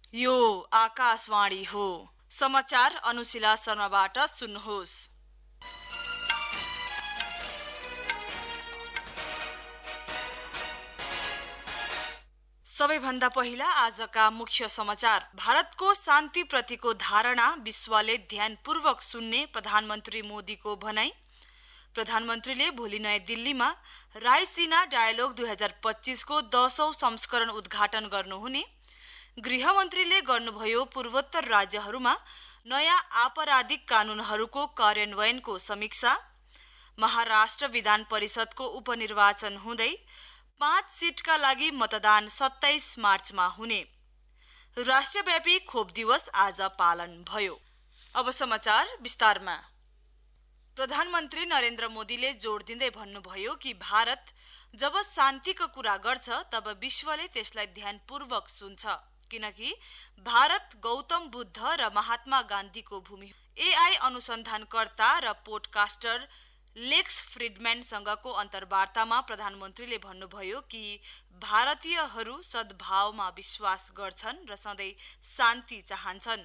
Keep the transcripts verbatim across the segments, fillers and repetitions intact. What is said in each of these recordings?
यो आकाशवाणी हो। समाचार अनुशिला शर्माबाट सुन्नुहोस्। सबैभन्दा पहिला आजका मुख्य समाचार। भारतको शान्तिप्रतिको धारणा विश्वले ध्यानपूर्वक सुन्ने प्रधानमन्त्री मोदीको भनाई। प्रधानमन्त्रीले भोलि नयाँ दिल्लीमा रायसिना डायलोग दुई हजार पच्चीसको दशौं संस्करण उद्घाटन गर्नुहुने। गृहमन्त्रीले गर्नुभयो पूर्वोत्तर राज्यहरूमा नयाँ आपराधिक कानूनहरूको कार्यान्वयनको समीक्षा। महाराष्ट्र विधान परिषदको उपनिर्वाचन हुँदै पाँच सीटका लागि मतदान सत्ताइस मार्चमा हुने। राष्ट्रव्यापी खोप दिवस आज पालन भयो। अब समाचार विस्तारमा। प्रधानमन्त्री नरेन्द्र मोदीले जोड दिँदै भन्नुभयो कि भारत जब शान्तिको कुरा गर्छ तब विश्वले त्यसलाई ध्यानपूर्वक सुन्छ, किनकि भारत गौतम बुद्ध र महात्मा गान्धीको भूमि हो। एआई अनुसन्धानकर्ता र पोडकास्टर लेक्स फ्रिडम्यानसँगको अन्तर्वार्तामा प्रधानमन्त्रीले भन्नुभयो कि भारतीयहरू सद्भावमा विश्वास गर्छन् र सधैँ शान्ति चाहन्छन्।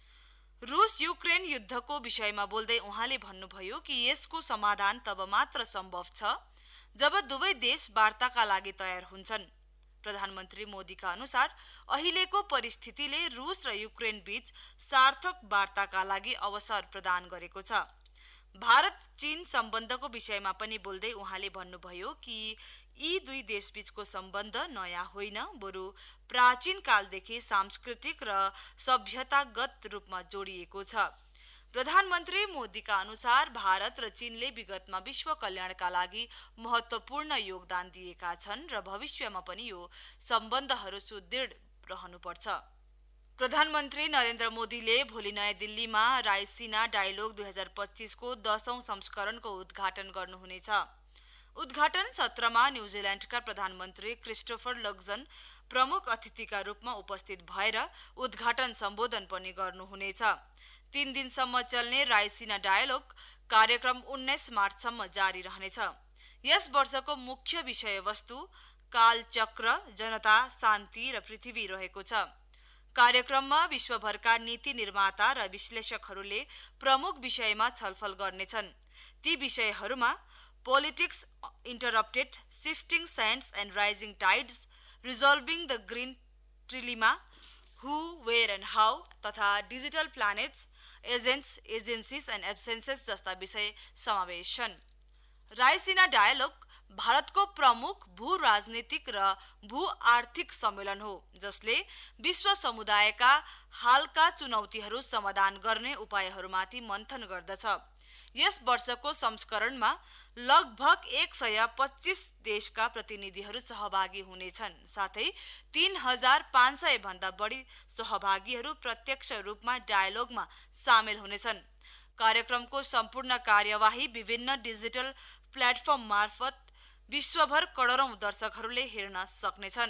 रुस युक्रेन युद्धको विषयमा बोल्दै उहाँले भन्नुभयो कि यसको समाधान तब मात्र सम्भव छ जब दुवै देश वार्ताका लागि तयार हुन्छन्। प्रधानमन्त्री मोदीका अनुसार अहिलेको परिस्थितिले रुस र युक्रेन बीच सार्थक वार्ताका लागि अवसर प्रदान गरेको छ। भारत चीन सम्बन्धको विषयमा पनि बोल्दै उहाँले भन्नुभयो कि यी दुई देशबीचको सम्बन्ध नयाँ होइन, बरु प्राचीन कालदेखि सांस्कृतिक र सभ्यतागत रूपमा जोडिएको छ। प्रधानमन्त्री मोदीका अनुसार भारत र चीनले विगतमा विश्व कल्याणका लागि महत्त्वपूर्ण योगदान दिएका छन् र भविष्यमा पनि यो सम्बन्धहरू सुदृढ रहनुपर्छ। प्रधानमन्त्री नरेन्द्र मोदीले भोलि नयाँ दिल्लीमा रायसिना डायलोग दुई हजार पच्चीसको दशौं संस्करणको उद्घाटन गर्नुहुनेछ। उद्घाटन सत्रमा न्यूजील्याण्डका प्रधानमन्त्री क्रिस्टोफर लक्जन प्रमुख अतिथिका रूपमा उपस्थित भएर उद्घाटन सम्बोधन पनि गर्नुहुनेछ। तीन दिनसम्म चल्ने रायसिना डायलोग कार्यक्रम उन्नाइस मार्चसम्म जारी रहनेछ। यस वर्षको मुख्य विषयवस्तु कालचक्र, जनता, शान्ति र पृथ्वी रहेको छ। कार्यक्रममा विश्वभरका नीति निर्माता र विश्लेषकहरूले प्रमुख विषयमा छलफल गर्नेछन्। ती विषयहरूमा politics interrupted, shifting sands and rising tides, resolving the green trilemma, who, where and how तथा digital planets, agents, agencies and absences जस्ता विषय समावेश छन्। रायसिना डायलोग भारतको प्रमुख भू राजनीतिक र भू आर्थिक सम्मेलन हो, जसले विश्व समुदायका हालका चुनौतीहरू समाधान गर्ने उपायहरूमाथि मन्थन गर्दछ। यस वर्षको संस्करणमा लगभग एक सय पच्चीस देशका प्रतिनिधिहरू सहभागी हुनेछन्। साथै तीन हजार पाँच सय भन्दा बढी सहभागीहरू प्रत्यक्ष रूपमा डायलोगमा सामेल हुनेछन्। कार्यक्रमको सम्पूर्ण कार्यवाही विभिन्न डिजिटल प्लेटफर्म मार्फत विश्वभर करोडौं दर्शकहरूले हेर्न सक्नेछन्।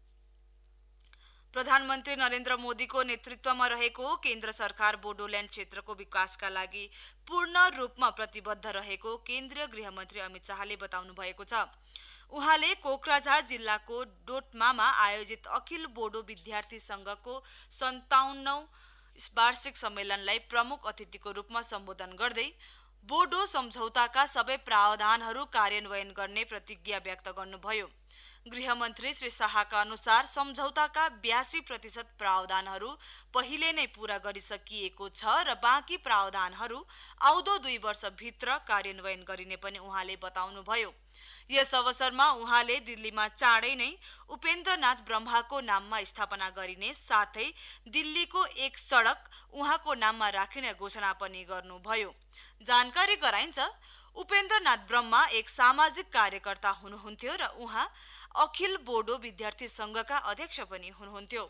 प्रधानमन्त्री नरेन्द्र मोदीको नेतृत्वमा रहेको केन्द्र सरकार बोडोल्याण्ड क्षेत्रको विकासका लागि पूर्ण रूपमा प्रतिबद्ध रहेको केन्द्रीय गृहमन्त्री अमित शाहले बताउनु भएको छ। उहाँले कोक्राझार जिल्लाको डोटमामा आयोजित अखिल बोडो विद्यार्थी संघको सन्ताउन्नौं वार्षिक सम्मेलनलाई प्रमुख अतिथिको रूपमा सम्बोधन गर्दै बोडो सम्झौताका सबै प्रावधानहरू कार्यान्वयन गर्ने प्रतिज्ञा व्यक्त गर्नुभयो। गृहमन्त्री श्री शाहका अनुसार सम्झौताका बयासी प्रतिशत प्रावधानहरू पहिले नै पूरा गरिसकिएको छ र बाँकी प्रावधानहरू आउँदो दुई वर्षभित्र कार्यान्वयन गरिने पनि उहाँले बताउनुभयो। यस अवसरमा उहाँले दिल्लीमा चाँडै नै उपेन्द्रनाथ ब्रह्माको नाममा स्थापना गरिने साथै दिल्लीको एक सडक उहाँको नाममा राखिने घोषणा पनि गर्नुभयो। जानकारी गराइन्छ, उपेन्द्रनाथ ब्रह्मा एक सामाजिक कार्यकर्ता हुनुहुन्थ्यो र उहाँ अखिल बोडो विद्यार्थी संघका अध्यक्ष पनि हुनुहुन्थ्यो।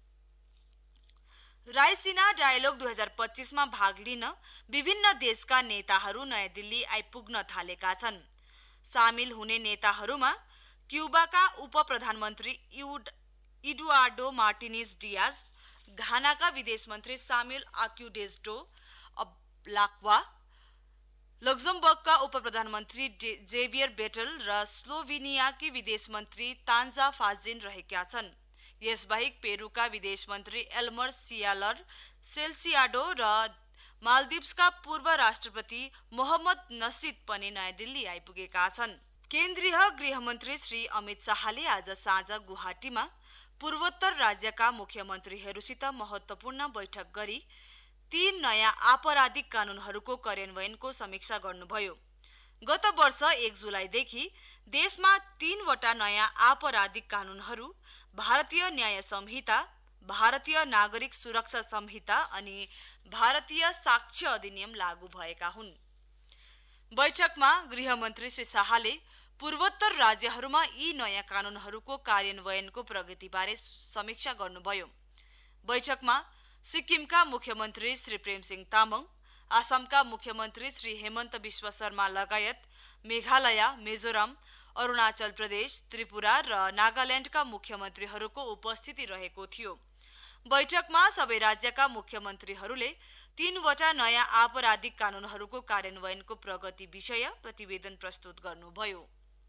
रायसिना डायलोग दुई हजार पच्चीसमा भाग लिन विभिन्न देशका नेताहरू नयाँ दिल्ली आइपुग्न थालेका छन्। सामेल हुने नेताहरूमा क्युबाका उप प्रधानमन्त्री इडुआर्डो मार्टिनेज डियाज, घानाका विदेश मन्त्री सामुएल आक्युडेजडो अब्लाक्वा, लक्जमबर्गका उप प्रधानमन्त्री जेभियर बेटल र स्लोभेनियाकी विदेश मन्त्री तान्जा फाजिन रहेका छन्। यसबाहेक पेरुका विदेश मन्त्री एल्मर सियालर सेल्सियाडो र मालदिप्सका पूर्व राष्ट्रपति मोहम्मद नसिद पनि नयाँ दिल्ली आइपुगेका छन्। केन्द्रीय गृहमन्त्री श्री अमित शाहले आज साँझ गुवाहाटीमा पूर्वोत्तर राज्यका मुख्यमन्त्रीहरूसित महत्त्वपूर्ण बैठक गरी तीन नयाँ आपराधिक कानूनहरूको कार्यान्वयनको समीक्षा गर्नुभयो। गत वर्ष एक जुलाईदेखि देशमा तीनवटा नयाँ आपराधिक कानूनहरू भारतीय न्याय संहिता, भारतीय नागरिक सुरक्षा संहिता अनि भारतीय साक्ष्य अधिनियम लागू भएका हुन्। बैठकमा गृहमन्त्री श्री शाहले पूर्वोत्तर राज्यहरूमा यी नयाँ कानूनहरूको कार्यान्वयनको प्रगतिबारे समीक्षा गर्नुभयो। बैठकमा सिक्किमका मुख्यमन्त्री श्री प्रेमसिंह तामाङ, आसामका मुख्यमन्त्री श्री हेमन्त बिश्व शर्मा लगायत मेघालय, मिजोराम, अरुणाचल प्रदेश, त्रिपुरा र नागाल्याण्डका मुख्यमन्त्रीहरूको उपस्थिति रहेको थियो। बैठकमा सबै राज्यका मुख्यमन्त्रीहरूले तीनवटा नयाँ आपराधिक कानूनहरूको कार्यान्वयनको प्रगति विषय प्रतिवेदन प्रस्तुत गर्नुभयो।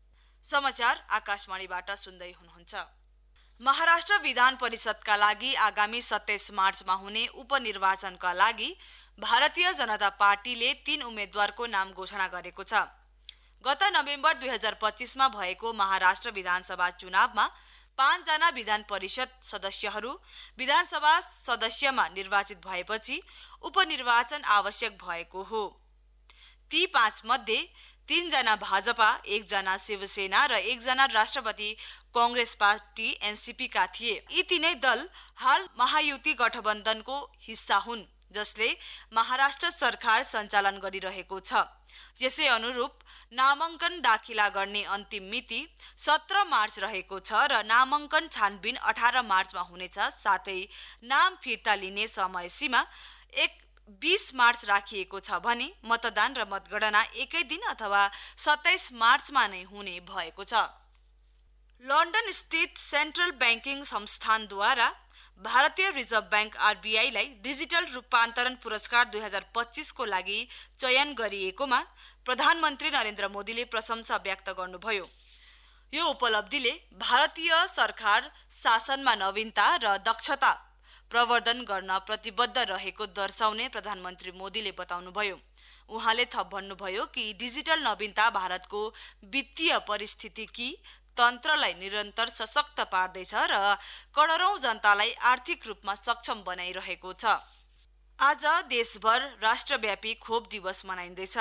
समाचार आकाशवाणीबाट सुन्दै हुनुहुन्छ। महाराष्ट्र विधान परिषदका लागि आगामी सत्ताइस मार्चमा हुने उपनिर्वाचनका लागि भारतीय जनता पार्टीले तीन उम्मेद्वारको नाम घोषणा गरेको छ। गत नोभेम्बर दुई हजार पच्चीसमा भएको महाराष्ट्र विधानसभा चुनावमा पाँचजना विधान परिषद सदस्यहरू विधानसभा सदस्यमा निर्वाचित भएपछि उपनिर्वाचन आवश्यक भएको हो। ती पाँच मध्ये तीनजना भाजपा, एकजना शिवसेना र एकजना राष्ट्रपति कांग्रेस पार्टी एनसीपी का थिए। यी तीनै दल हाल महायुति गठबन्धनको हिस्सा हुन्, जसले महाराष्ट्र सरकार सञ्चालन गरिरहेको छ। यसै अनुरूप नामाङ्कन दाखिला गर्ने अन्तिम मिति सत्र मार्च रहेको छ र नामाङ्कन छानबिन अठार मार्चमा हुनेछ। साथै नाम फिर्ता लिने समय सीमा एक बीस मार्च राखिएको छ भने मतदान र मतगणना एकै दिन अथवा सत्ताइस मार्चमा नै हुने भएको छ। लन्डन स्थित सेन्ट्रल ब्याङ्किङ संस्थानद्वारा भारतीय रिजर्भ ब्याङ्क आरबीआई लाई डिजिटल रूपान्तरण पुरस्कार दुई हजार पच्चीस को लागि चयन गरिएकोमा प्रधानमन्त्री नरेन्द्र मोदीले प्रशंसा व्यक्त गर्नुभयो। यो उपलब्धिले भारतीय सरकार शासनमा नवीनता र दक्षता प्रवर्धन गर्न प्रतिबद्ध रहेको दर्शाउने प्रधानमन्त्री मोदीले बताउनुभयो। उहाँले थप भन्नुभयो कि डिजिटल नवीनता भारतको वित्तीय परिस्थितिकी तन्त्रलाई निरन्तर सशक्त पार्दैछ र करोडौं जनतालाई आर्थिक रूपमा सक्षम बनाइरहेको छ। आज देशभर राष्ट्रव्यापी खोप दिवस मनाइँदैछ।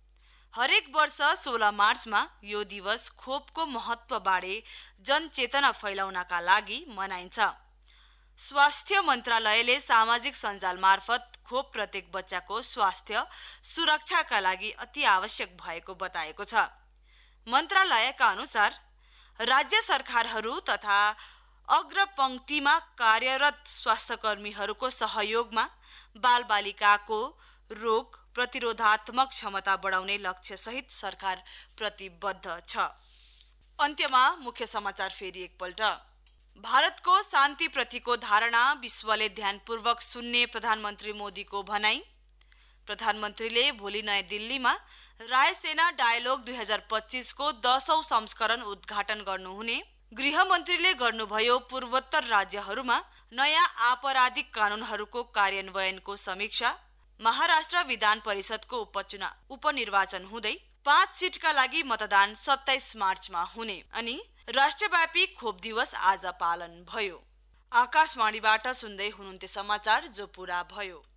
हरेक वर्ष सोह्र मार्चमा यो दिवस खोपको महत्त्वबारे जनचेतना फैलाउनका लागि मनाइन्छ। स्वास्थ्य मन्त्रालयले सामाजिक सञ्जाल मार्फत खोप प्रत्येक बच्चाको स्वास्थ्य सुरक्षाका लागि अति आवश्यक भएको बताएको छ। मन्त्रालयका अनुसार राज्य सरकारहरू तथा अग्रपंक्तिमा कार्यरत स्वास्थ्यकर्मीहरूको सहयोगमा बालबालिकाको रोग प्रतिरोधात्मक क्षमता बढाउने लक्ष्य सहित सरकार प्रतिबद्ध छ। अन्त्यमा मुख्य समाचार फेरि एकपल्ट। भारतको शान्तिप्रतिको धारणा विश्वले ध्यानपूर्वक सुन्ने प्रधानमन्त्री मोदीको भनाई। प्रधानमन्त्रीले भोलि नयाँ दिल्लीमा रायसेना डायलोग दुई हजार पच्चीस को दसौं संस्करण उद्घाटन गर्नुहुने। गृहमन्त्रीले गर्नुभयो पूर्वोत्तर राज्यहरूमा नयाँ आपराधिक कानूनहरूको कार्यान्वयनको समीक्षा। महाराष्ट्र विधान परिषदको उपचुनाव उपनिर्वाचन हुँदै पाँच सीटका लागि मतदान सत्ताइस मार्चमा हुने। अनि राष्ट्रव्यापी खोप दिवस आज पालन भयो। आकाशवाणीबाट सुन्दै हुनुहुन्थ्यो समाचार जो पूरा भयो।